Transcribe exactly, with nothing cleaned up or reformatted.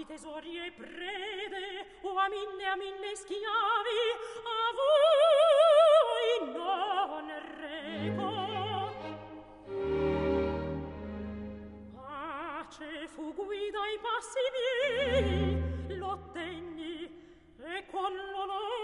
tesori e prede, o a mille a mille schiavi, a voi non reco. Pace fu guida ai passi miei, lo tenni, e con l'onore